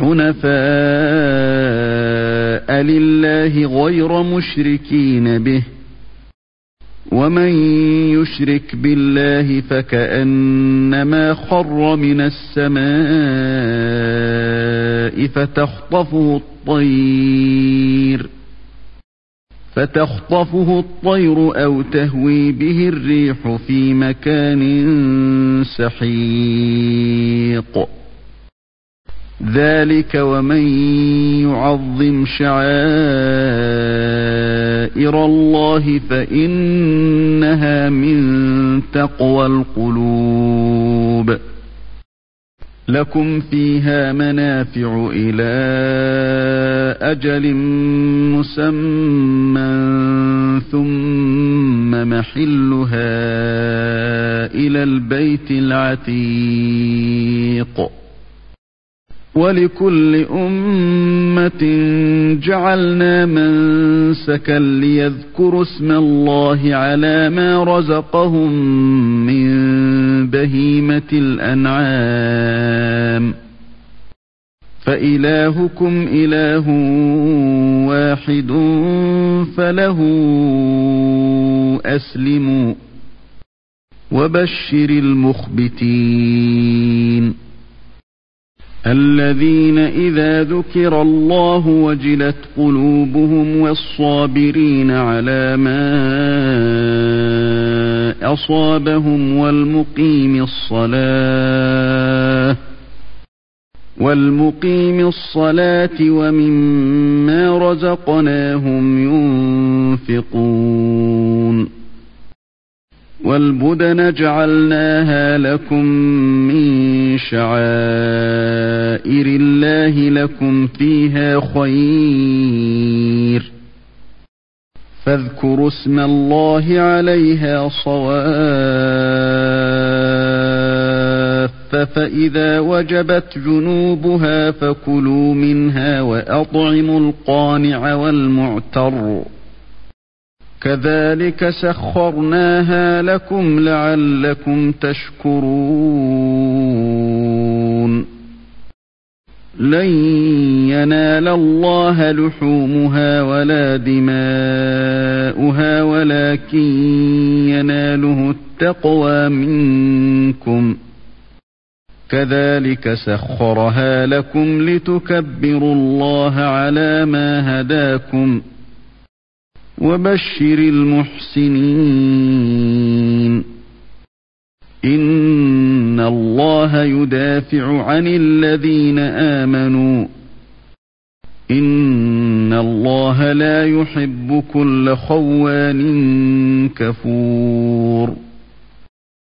حنفاء لله غير مشركين به ومن يشرك بالله فكأنما خر من السماء فتخطفه الطير أو تهوي به الريح في مكان سحيق ذلك ومن يعظم شعائر الله فإنها من تقوى القلوب لكم فيها منافع إلى أجل مسمى ثم محلها إلى البيت العتيق ولكل أمة جعلنا منسكا ليذكروا اسم الله على ما رزقهم من بهيمة الأنعام فإلهكم إله واحد فله أسلموا وبشر المخبتين الذين إذا ذكر الله وجلت قلوبهم والصابرين على ما أصابهم والمقيم الصلاة ومما رزقناهم ينفقون والبدن جعلناها لكم من شعائر الله لكم فيها خير فاذكروا اسم الله عليها صواف فإذا وجبت جنوبها فكلوا منها وأطعموا القانع والمعتر كذلك سخرناها لكم لعلكم تشكرون لن ينال الله لحومها ولا دماؤها ولكن يناله التقوى منكم كذلك سخرها لكم لتكبروا الله على ما هداكم وبشر المحسنين إن الله يدافع عن الذين آمنوا إن الله لا يحب كل خوان كفور